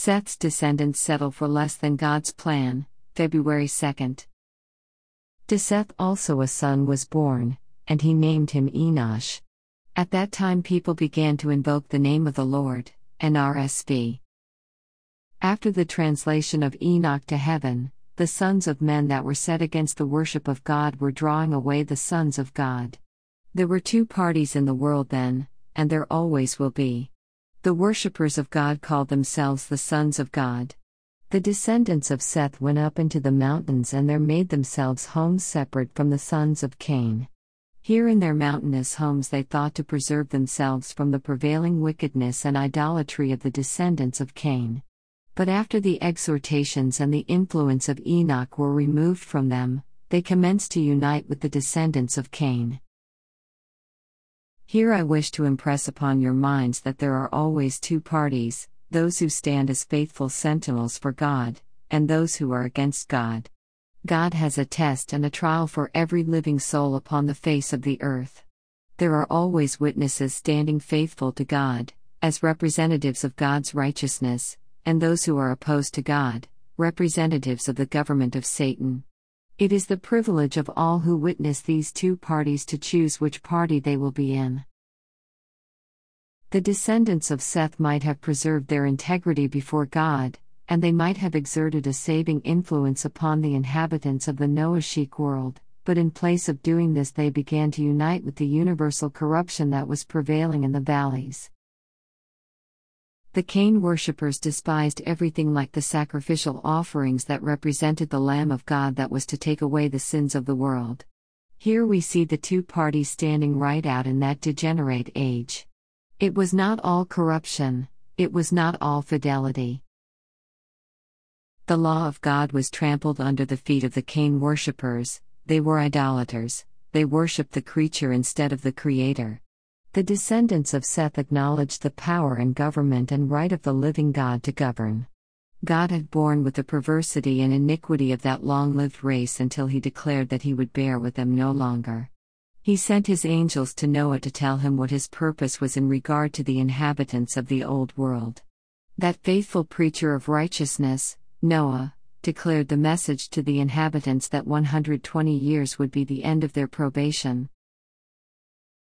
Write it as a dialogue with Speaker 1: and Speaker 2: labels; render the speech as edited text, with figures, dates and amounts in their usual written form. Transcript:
Speaker 1: Seth's descendants settle for less than God's plan, February 2nd. To Seth also a son was born, and he named him Enosh. At that time people began to invoke the name of the Lord, NRSV. After the translation of Enoch to heaven, the sons of men that were set against the worship of God were drawing away the sons of God. There were two parties in the world then, and there always will be. The worshippers of God called themselves the sons of God. The descendants of Seth went up into the mountains and there made themselves homes separate from the sons of Cain. Here in their mountainous homes they thought to preserve themselves from the prevailing wickedness and idolatry of the descendants of Cain. But after the exhortations and the influence of Enoch were removed from them, they commenced to unite with the descendants of Cain. Here I wish to impress upon your minds that there are always two parties, those who stand as faithful sentinels for God, and those who are against God. God has a test and a trial for every living soul upon the face of the earth. There are always witnesses standing faithful to God, as representatives of God's righteousness, and those who are opposed to God, representatives of the government of Satan. It is the privilege of all who witness these two parties to choose which party they will be in. The descendants of Seth might have preserved their integrity before God, and they might have exerted a saving influence upon the inhabitants of the Noachic world, but in place of doing this they began to unite with the universal corruption that was prevailing in the valleys. The Cain worshippers despised everything like the sacrificial offerings that represented the Lamb of God that was to take away the sins of the world. Here we see the two parties standing right out in that degenerate age. It was not all corruption, it was not all fidelity. The law of God was trampled under the feet of the Cain worshippers. They were idolaters, they worshipped the creature instead of the Creator. The descendants of Seth acknowledged the power and government and right of the living God to govern. God had borne with the perversity and iniquity of that long-lived race until He declared that He would bear with them no longer. He sent His angels to Noah to tell him what His purpose was in regard to the inhabitants of the old world. That faithful preacher of righteousness, Noah, declared the message to the inhabitants that 120 years would be the end of their probation,